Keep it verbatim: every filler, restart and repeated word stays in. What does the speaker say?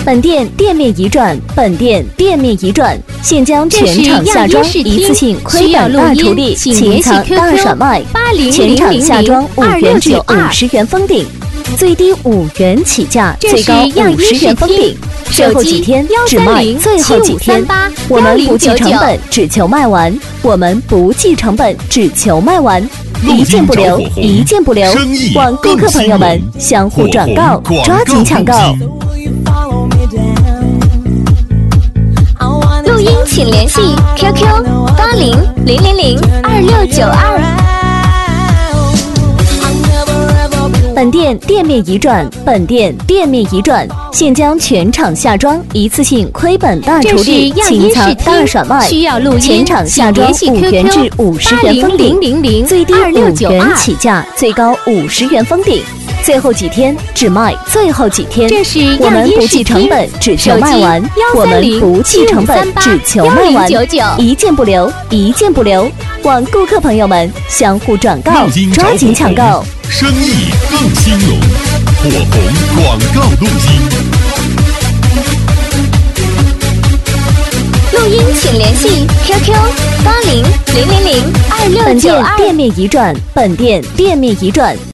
本店店面移转，本店店面移转，现将全场夏装一次性亏本大处理，清仓大甩卖，全场夏装五元至五十元封顶，最低五元起价，最高五十元封顶。最后几天只卖最后几天，我们不计成本，只求卖完。我们不计成本，只求卖完。一件不留，一件不留，望顾客朋友们相互转告，抓紧抢购。 录音请联系 Q Q 八零零零零二六九二。 本店店面移转，本店店面移转，现将全场夏装一次性亏本大处理，清仓大甩卖，全场夏装五元至五十元封顶，最低五元起价，最高五十元封顶。最后几天只卖最后几天，我们不计成本，只求卖完。我们不计成本，只求卖完，一件不留，一件不留。望顾客朋友们相互转告，抓紧抢购。 生意更兴隆，火红广告录音。 录音请联系 Q Q 八零零零零二六九二。 本店店面移转，本店店面移转。